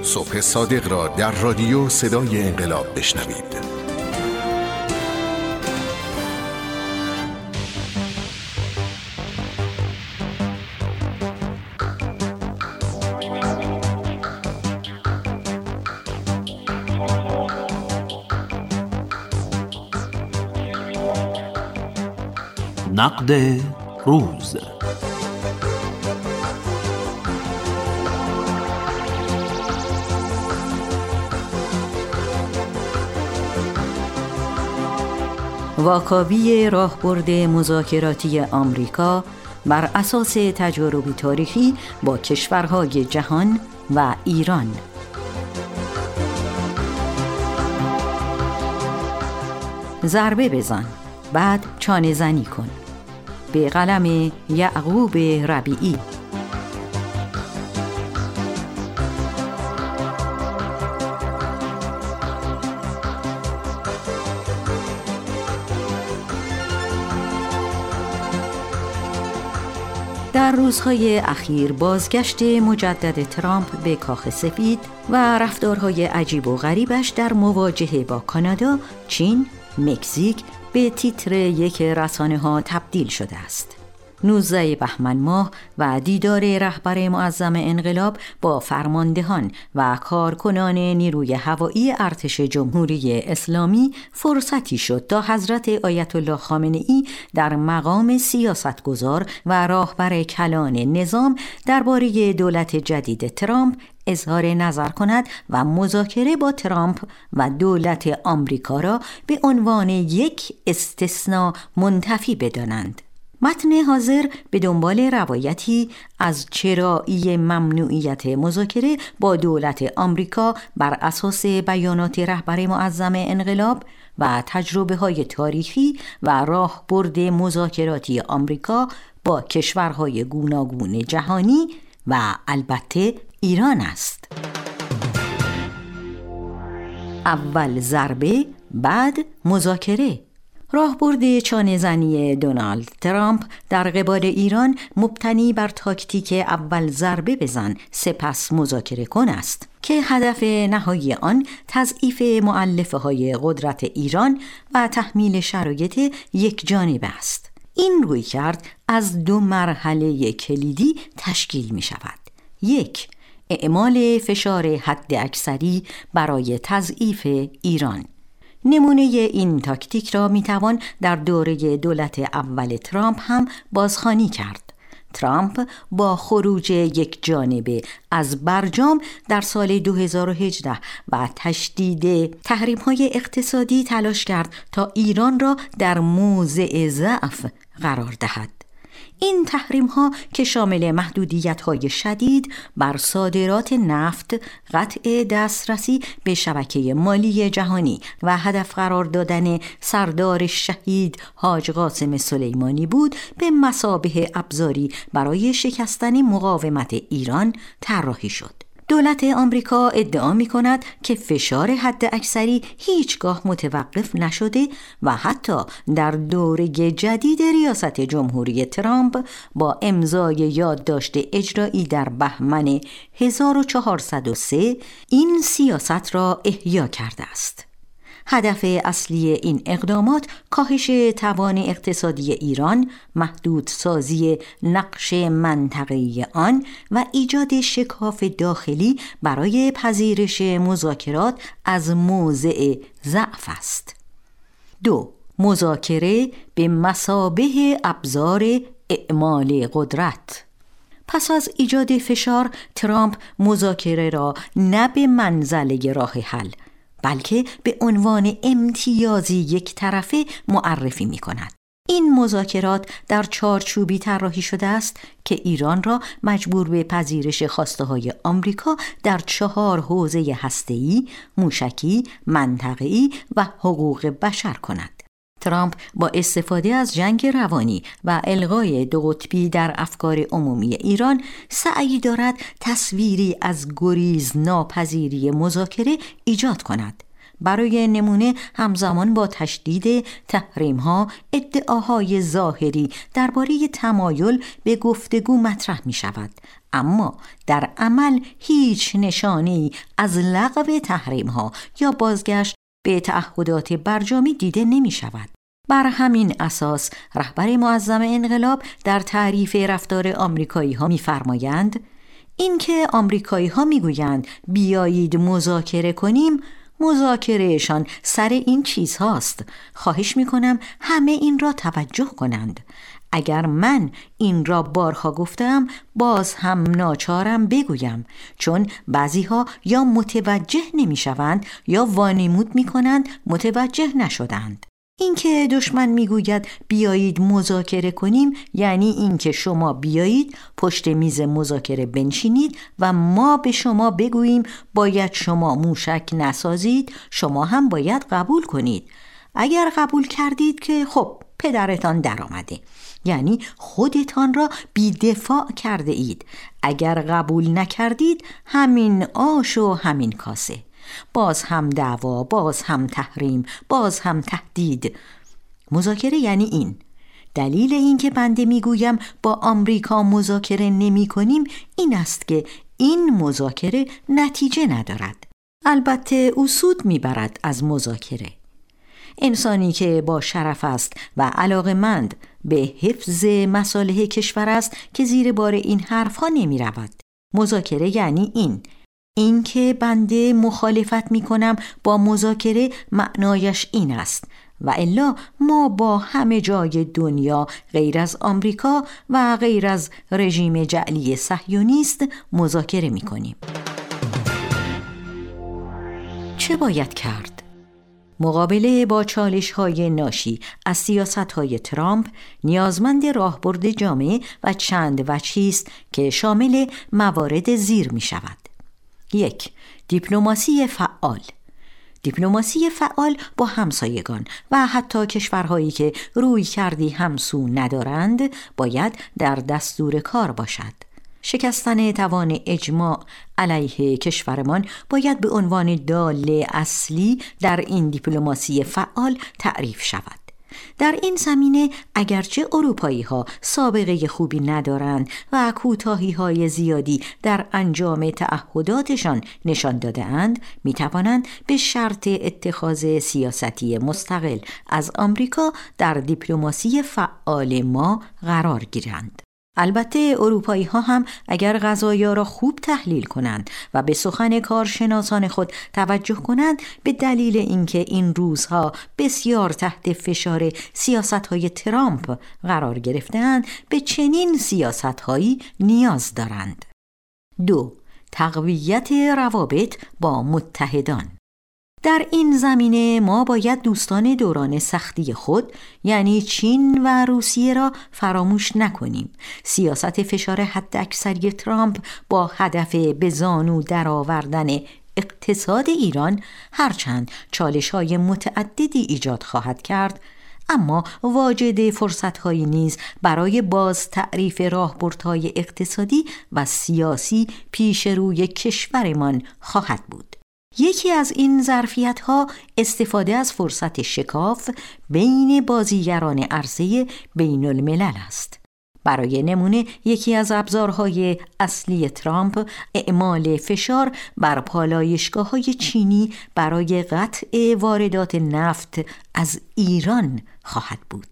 صبح صادق را در رادیو صدای انقلاب بشنوید. نقد روز. واکاوی راهبرد مذاکراتی آمریکا بر اساس تجارب تاریخی با کشورهای جهان و ایران. ضربه بزن، بعد چانه زنی کن. به قلم یعقوب ربیعی. در روزهای اخیر بازگشت مجدد ترامپ به کاخ سفید و رفتارهای عجیب و غریبش در مواجهه با کانادا، چین، مکزیک به تیتر یک رسانه‌ها تبدیل شده است. 19 بهمن ماه و دیدار رهبر معظم انقلاب با فرماندهان و کارکنان نیروی هوایی ارتش جمهوری اسلامی فرصتی شد تا حضرت آیت الله خامنه‌ای در مقام سیاستگزار و راهبر کلان نظام درباره دولت جدید ترامپ اظهار نظر کند و مذاکره با ترامپ و دولت آمریکا را به عنوان یک استثناء منتفی بدانند. متن حاضر به دنبال روایتی از چرایی ممنوعیت مذاکره با دولت آمریکا بر اساس بیانات رهبر معظم انقلاب و تجربه‌های تاریخی و راهبرد مذاکراتی آمریکا با کشورهای گوناگون جهانی و البته ایران است. اول ضربه، بعد مذاکره. راهبرد چانه‌زنی دونالد ترامپ در قبال ایران مبتنی بر تاکتیک اول ضربه بزن سپس مذاکره کن است که هدف نهایی آن تضعیف مؤلفه‌های قدرت ایران و تحمیل شرایط یک جانبه است. این رویکرد از دو مرحله کلیدی تشکیل می شود. 1. اعمال فشار حداکثری برای تضعیف ایران. نمونه این تاکتیک را میتوان در دوره دولت اول ترامپ هم بازخوانی کرد. ترامپ با خروج یک جانبه از برجام در سال 2018 و تشدید تحریم‌های اقتصادی تلاش کرد تا ایران را در موضع ضعف قرار دهد. این تحریم‌ها که شامل محدودیت‌های شدید بر صادرات نفت، قطع دسترسی به شبکه مالی جهانی و هدف قرار دادن سردار شهید حاج قاسم سلیمانی بود، به مثابه ابزاری برای شکستن مقاومت ایران طراحی شد. دولت آمریکا ادعا می کند که فشار حداکثری هیچگاه متوقف نشده و حتی در دوره جدید ریاست جمهوری ترامپ با امضای یادداشت اجرایی در بهمن 1403 این سیاست را احیا کرده است. هدف اصلی این اقدامات کاهش توان اقتصادی ایران، محدودسازی نقش منطقه‌ای آن و ایجاد شکاف داخلی برای پذیرش مذاکرات از موضع ضعف است. 2. مذاکره به مثابه ابزار اعمال قدرت. پس از ایجاد فشار، ترامپ مذاکره را نه به منزله راه حل بلکه به عنوان امتیازی یک طرفه معرفی می کند. این مذاکرات در چارچوبی طراحی شده است که ایران را مجبور به پذیرش خواسته‌های آمریکا در 4 حوزه هسته‌ای، موشکی، منطقه‌ای و حقوق بشر کند. ترامپ با استفاده از جنگ روانی و الغای دو قطبی در افکار عمومی ایران سعی دارد تصویری از گریز ناپذیری مذاکره ایجاد کند. برای نمونه همزمان با تشدید تحریم‌ها ادعاهای ظاهری درباره تمایل به گفتگو مطرح می‌شود، اما در عمل هیچ نشانه‌ای از لغو تحریم‌ها یا بازگشت به تعهدات برجامی دیده نمی‌شود. بر همین اساس رهبر معظم انقلاب در تعریف رفتار آمریکایی‌ها می‌فرمایند اینکه آمریکایی‌ها می‌گویند بیایید مذاکره کنیم، مذاکرهشان سر این چیز هاست. خواهش می‌کنم همه این را توجه کنند. اگر من این را بارها گفتم باز هم ناچارم بگویم، چون بعضی‌ها یا متوجه نمی‌شوند یا وانمود می‌کنند متوجه نشدند. اینکه دشمن میگوید بیایید مذاکره کنیم یعنی اینکه شما بیایید پشت میز مذاکره بنشینید و ما به شما بگوییم باید شما موشک نسازید، شما هم باید قبول کنید. اگر قبول کردید که خب پدرتان در آمده، یعنی خودتان را بی‌دفاع کرده اید. اگر قبول نکردید همین آش و همین کاسه، باز هم دعوا، باز هم تحریم، باز هم تهدید. مذاکره یعنی این. دلیل این که بنده میگویم با آمریکا مذاکره نمی کنیم این است که این مذاکره نتیجه ندارد. البته او سود میبرد از مذاکره. انسانی که با شرف است و علاقه‌مند به حفظ مصالح کشور است که زیر بار این حرفها نمی رود. مذاکره یعنی این که بنده مخالفت می کنم با مذاکره معنایش این است و الا ما با همه جای دنیا غیر از آمریکا و غیر از رژیم جعلی صهیونیست مذاکره می کنیم. چه باید کرد؟ مقابله با چالش‌های ناشی از سیاست‌های ترامپ نیازمند راهبرد جامع و چند وجهی است که شامل موارد زیر می‌شود. 1. دیپلماسی فعال. دیپلماسی فعال با همسایگان و حتی کشورهایی که روی کردی همسو ندارند باید در دستور کار باشد. شکستن توان اجماع علیه کشورمان باید به عنوان داله اصلی در این دیپلماسی فعال تعریف شود. در این زمینه اگرچه اروپایی‌ها سابقه خوبی ندارند و کوتاهی‌های زیادی در انجام تعهداتشان نشان داده‌اند، می‌توانند به شرط اتخاذ سیاستی مستقل از آمریکا در دیپلماسی فعال ما قرار گیرند. البته اروپایی ها هم اگر قضایا را خوب تحلیل کنند و به سخن کارشناسان خود توجه کنند، به دلیل اینکه این روزها بسیار تحت فشار سیاست‌های ترامپ قرار گرفته‌اند به چنین سیاست‌هایی نیاز دارند. 2. تقویت روابط با متحدان. در این زمینه ما باید دوستان دوران سختی خود یعنی چین و روسیه را فراموش نکنیم. سیاست فشار حداکثری ترامپ با هدف به زانو درآوردن اقتصاد ایران هرچند چالش‌های متعددی ایجاد خواهد کرد، اما واجد فرصت‌هایی نیز برای باز تعریف راهبردهای اقتصادی و سیاسی پیش روی کشورمان خواهد بود. یکی از این ظرفیت‌ها استفاده از فرصت شکاف بین بازیگران عرصه بین الملل است. برای نمونه یکی از ابزارهای اصلی ترامپ اعمال فشار بر پالایشگاه‌های چینی برای قطع واردات نفت از ایران خواهد بود.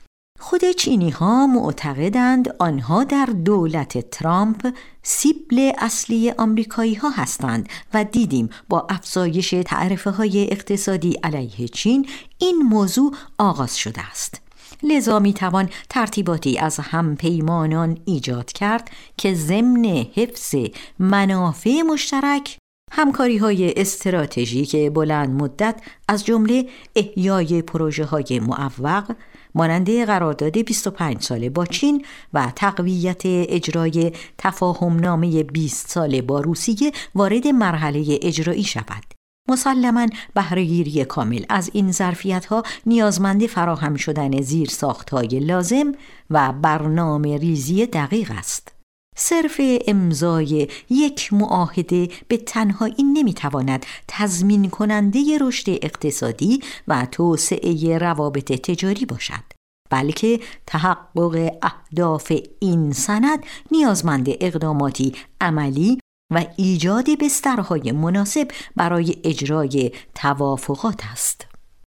خود چینی ها معتقدند آنها در دولت ترامپ سیبل اصلی آمریکایی ها هستند و دیدیم با افزایش تعرفه های اقتصادی علیه چین این موضوع آغاز شده است. لذا می توان ترتیباتی از همپیمانان ایجاد کرد که ضمن حفظ منافع مشترک همکاری های استراتژیک بلند مدت از جمله احیای پروژه های معوق مانند قرارداد 25 ساله با چین و تقویت اجرای تفاهمنامه 20 ساله با روسیه وارد مرحله اجرایی شود. مسلماً بهره‌گیری کامل از این ظرفیت‌ها نیازمند فراهم شدن زیرساخت‌های لازم و برنامه ریزی دقیق است. صرف امضای یک معاهده به تنهایی نمیتواند تضمین کننده رشد اقتصادی و توسعه روابط تجاری باشد، بلکه تحقق اهداف این سند نیازمند اقداماتی عملی و ایجاد بسترهای مناسب برای اجرای توافقات است.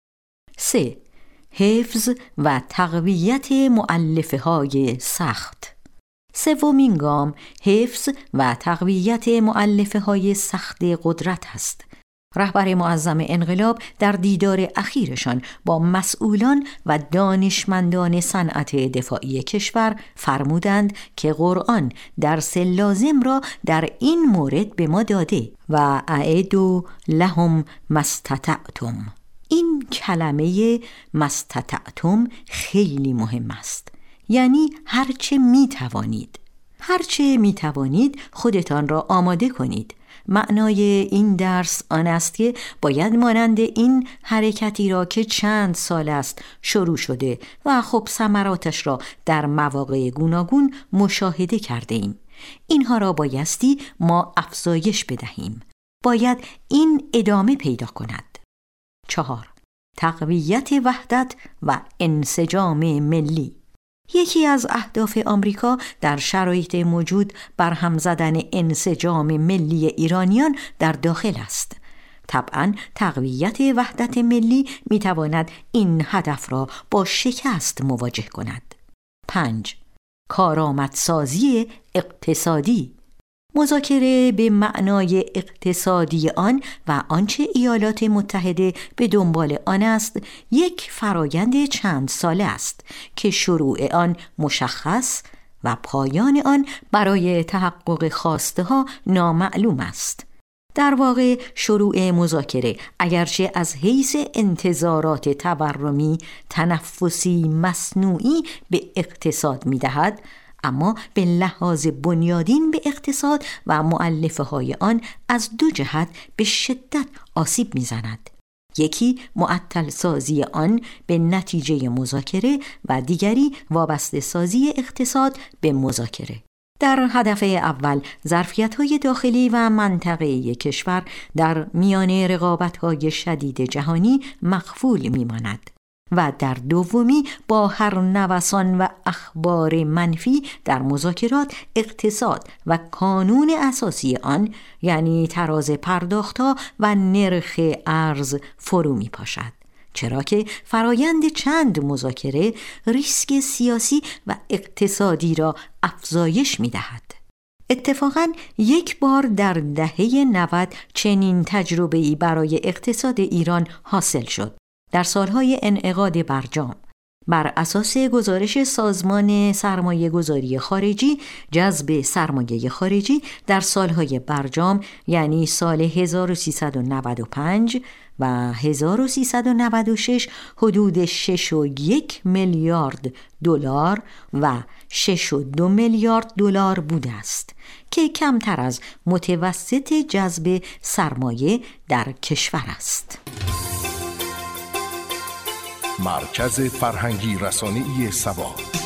3. حفظ و تقویت مؤلفه‌های سخت. سومین گام حفظ و تقویت مؤلفه‌های سخت قدرت است. رهبر معظم انقلاب در دیدار اخیرشان با مسئولان و دانشمندان صنعت دفاعی کشور فرمودند که قرآن درس لازم را در این مورد به ما داده و اعدوا لهم ما استطعتم. این کلمه ما استطعتم خیلی مهم است، یعنی هرچه میتوانید. هرچه میتوانید خودتان را آماده کنید. معنای این درس آن است که باید مانند این حرکتی را که چند سال است شروع شده و خب ثمراتش را در مواقع گوناگون مشاهده کرده ایم، اینها را بایستی ما افزایش بدهیم. باید این ادامه پیدا کند. 4. تقویت وحدت و انسجام ملی. یکی از اهداف آمریکا در شرایط موجود برهم زدن انسجام ملی ایرانیان در داخل است. طبعاً تقویت وحدت ملی میتواند این هدف را با شکست مواجه کند. 5. کارآمدسازی اقتصادی. مذاکره به معنای اقتصادی آن و آنچه ایالات متحده به دنبال آن است یک فرایند چند ساله است که شروع آن مشخص و پایان آن برای تحقق خواسته ها نامعلوم است. در واقع شروع مذاکره اگرچه از حیث انتظارات تورمی تنفسی مصنوعی به اقتصاد می‌دهد، اما به لحاظ بنیادین به اقتصاد و مؤلفه‌های آن از دو جهت به شدت آسیب می‌زند. یکی معطل سازی آن به نتیجه مذاکره و دیگری وابسته سازی اقتصاد به مذاکره. در هدف اول ظرفیت‌های داخلی و منطقه‌ای کشور در میان رقابت‌های شدید جهانی مخفول می‌ماند و در دومی با هر نوسان و اخبار منفی در مذاکرات اقتصاد و کانون اساسی آن، یعنی تراز پرداخت‌ها و نرخ ارز فرو می‌پاشد، چرا که فرایند چند مذاکره ریسک سیاسی و اقتصادی را افزایش می‌دهد. اتفاقاً یک بار در دهه 90 چنین تجربه‌ای برای اقتصاد ایران حاصل شد. در سالهای انعقاد برجام بر اساس گزارش سازمان سرمایه گذاری خارجی، جذب سرمایه خارجی در سالهای برجام یعنی سال 1395 و 1396 حدود 6.1 میلیارد دلار و 6.2 میلیارد دلار بوده است که کمتر از متوسط جذب سرمایه در کشور است. مرکز فرهنگی رسانه‌ای سبا.